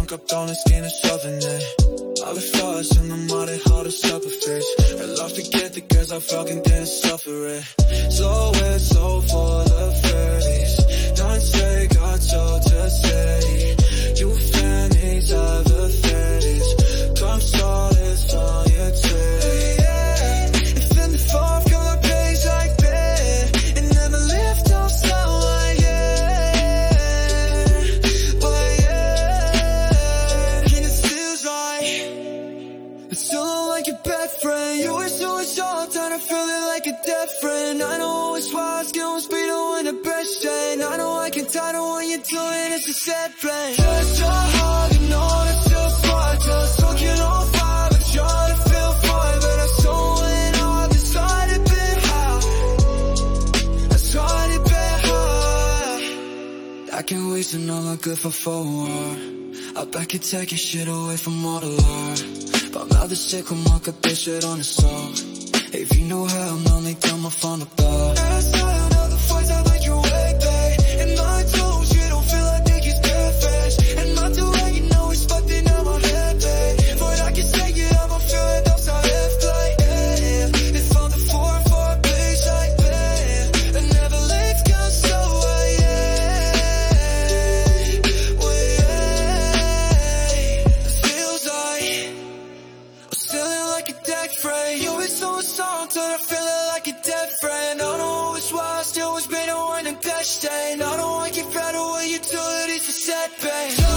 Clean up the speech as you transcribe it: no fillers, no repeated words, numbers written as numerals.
없던 skin을 써드네 All the flaws in my mind and how to surface I love to get the girls I fucking didn't suffer it So weird, so full of fairies 난 새가 젖어 say You fancies of the fairies Come satisfy your titty If in the fall, feel like days like that And never lift off sound like yeah But yeah And it feels like It's still like your best friend You were so soft and I feel it like a dead friend I know it's why skills be doing the best thing I know I can tell when you're doing it's a sad plan Just so hard to know it's still far Just looking on fire but try to feel fine But I saw it all decided to be high I started to be high I can't waste another good for forward I bet you take your shit away from all the love 밤마다 새콤하게 빛을 on the song If you know how I'm only got my phone about Last time all the fights I let you away, babe And my toes, you don't feel like they get that fast And my too late, you know it's fucked in my head, babe But I can take it, I'm a feeling upside left like yeah If I'm the 4-4 place like that I never leave, cause so yeah It feels like Feeling like a dead friend You were so soft till I feel it like a dead friend I don't know it's why I still was better when I'm best I don't like it better when you do it, it's a setback